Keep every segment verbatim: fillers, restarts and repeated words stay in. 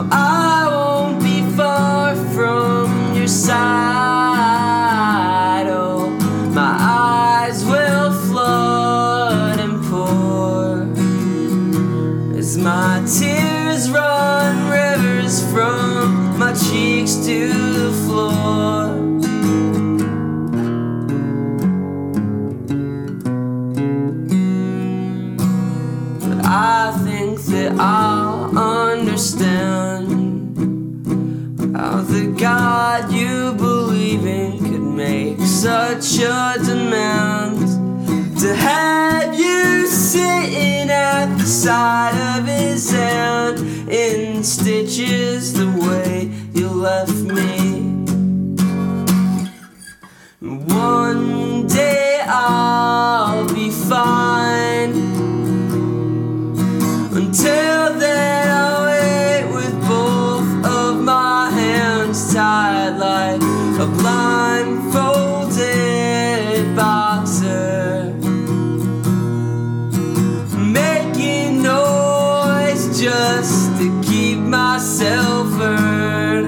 I won't be far from your side. Oh, my eyes will flood and pour as my tears run rivers from my cheeks to the floor. But I think that I'll understand how the God you believe in could make such a demand to have you sitting at the side of his hand in stitches the way you left me. One day I'll be fine. Until then I'll wait with both of my hands tied like a blindfolded boxer, making noise just to keep myself heard.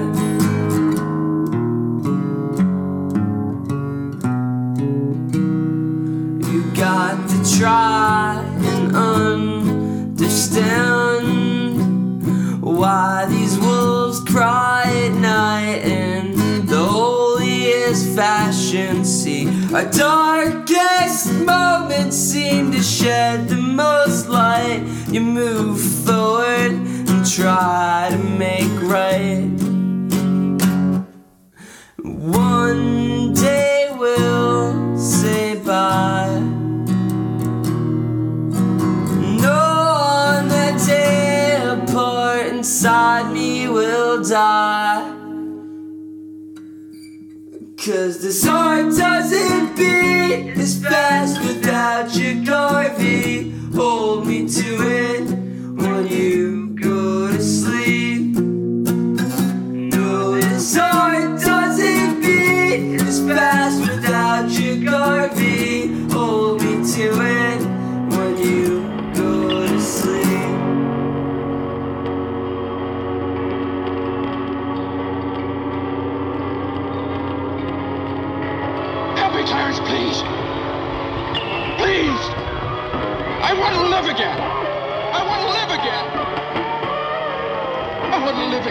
You got to try and understand why these wolves cry at night in the holiest fashion. See, our darkest moments seem to shed the most light. You move forward and try to make right. One day we'll say bye. No, on that day a part inside me will die. 'Cause this heart doesn't beat as fast without your Garvey. Hold me to it when you go to sleep. No, this heart doesn't beat as fast without your Garvey. Hold me to it when you go to sleep. Help me, Clarence, please. Please. I want to live again. I want to live again. I want to live again.